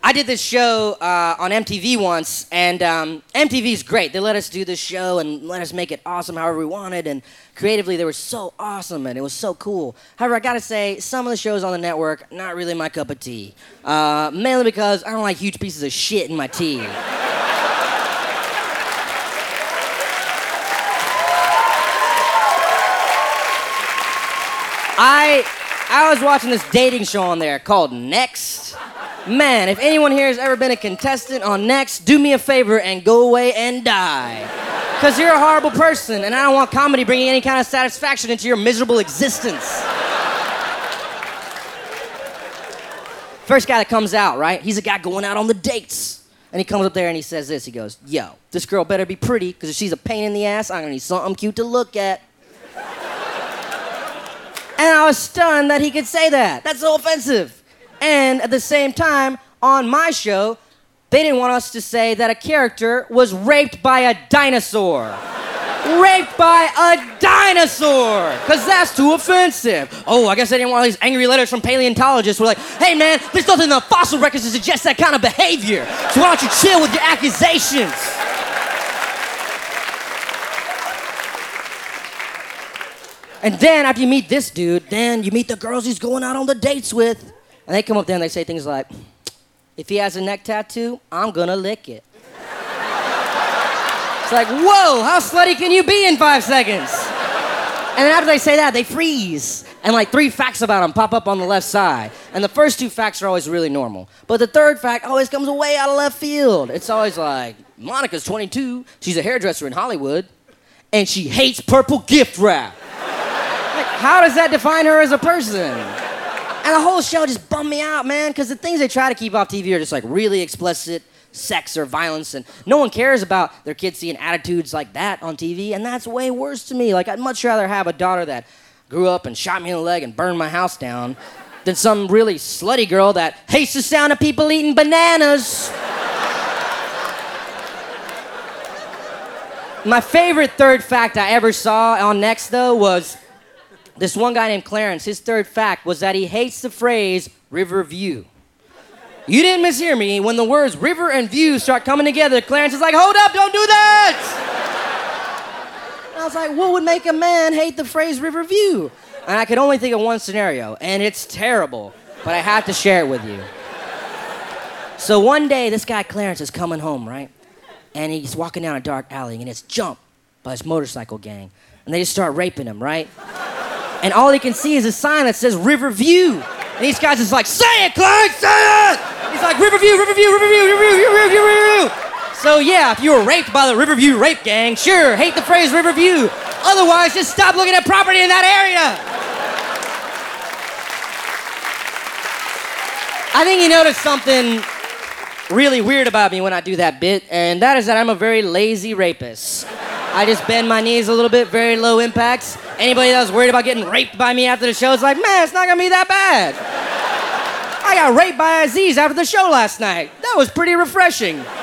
I did this show on MTV once, and MTV's great. They let us do this show and let us make it awesome however we wanted, and creatively they were so awesome, and it was so cool. However, I gotta say, some of the shows on the network, not really my cup of tea. Mainly because I don't like huge pieces of shit in my tea. I was watching this dating show on there called Next. Man, if anyone here has ever been a contestant on Next, do me a favor and go away and die. Because you're a horrible person, and I don't want comedy bringing any kind of satisfaction into your miserable existence. First guy that comes out, right? He's a guy going out on the dates. And he comes up there and he says this. He goes, yo, this girl better be pretty, because if she's a pain in the ass, I'm going to need something cute to look at. And I was stunned that he could say that. That's so offensive. And at the same time, on my show, they didn't want us to say that a character was raped by a dinosaur. Raped by a dinosaur! Because that's too offensive. Oh, I guess they didn't want all these angry letters from paleontologists who were like, hey man, there's nothing in the fossil records to suggest that kind of behavior. So why don't you chill with your accusations? And then after you meet this dude, then you meet the girls he's going out on the dates with. And they come up there and they say things like, if he has a neck tattoo, I'm gonna lick it. It's like, whoa, how slutty can you be in 5 seconds? And then after they say that, they freeze. And like 3 facts about him pop up on the left side. And the first 2 facts are always really normal. But the third fact always comes way out of left field. It's always like, Monica's 22, she's a hairdresser in Hollywood, and she hates purple gift wrap. Like, how does that define her as a person? And the whole show just bummed me out, man, because the things they try to keep off TV are just like really explicit sex or violence, and no one cares about their kids seeing attitudes like that on TV, and that's way worse to me. Like, I'd much rather have a daughter that grew up and shot me in the leg and burned my house down than some really slutty girl that hates the sound of people eating bananas. My favorite third fact I ever saw on Next, though, was this one guy named Clarence. His third fact was that he hates the phrase river view. You didn't mishear me. When the words river and view start coming together, Clarence is like, hold up, don't do that! And I was like, what would make a man hate the phrase river view? And I could only think of one scenario, and it's terrible, but I have to share it with you. So one day, this guy Clarence is coming home, right? And he's walking down a dark alley, and it's jumped by this motorcycle gang. And they just start raping him, right? And all he can see is a sign that says Riverview. And these guys is like, say it, Clarence, say it! He's like, Riverview, Riverview, Riverview, Riverview, Riverview, Riverview. So yeah, if you were raped by the Riverview rape gang, sure, hate the phrase Riverview. Otherwise, just stop looking at property in that area. I think you noticed something really weird about me when I do that bit, and that is that I'm a very lazy rapist. I just bend my knees a little bit, very low impacts. Anybody that was worried about getting raped by me after the show is like, man, it's not gonna be that bad. I got raped by Aziz after the show last night. That was pretty refreshing.